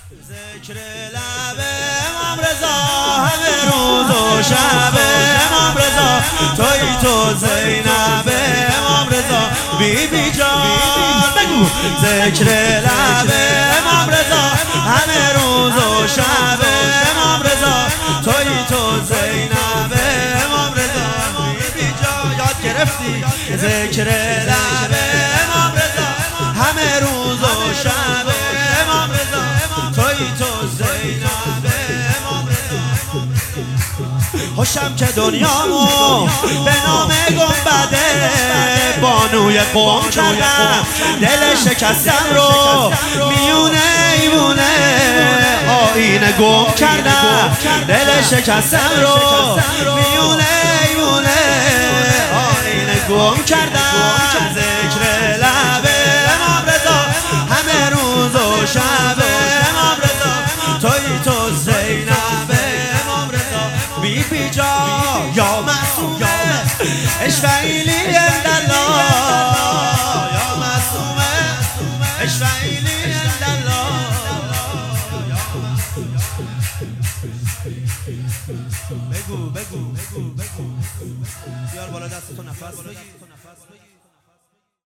ذکر لب امام رضا همه روز و شب امام رضا توی تو زینب امام رضا بی بی جان بگو ذکر لب امام رضا همه روز و شب امام رضا توی تو زینب امام رضا بی بی جان یاد گرفتی ذکر لب امام رضا همه روز و شب امام رضا توی تو زینب امام رضا خوشم که دنیامو به نام گنبده بانوی قم کردم دل شکستم رو میونه ایوونه آینه گم کردم دل شکستم رو میونه ایوونه آینه گم کردم ذکر لب امام رضا همه روز و شب امام رضا توی تو زینب امام رضا بی بی جا یا معصومه اشفعیلی اندالله یا معصومه اشفعیلی اندالله بگو بیار بالا دستتو نفس بگی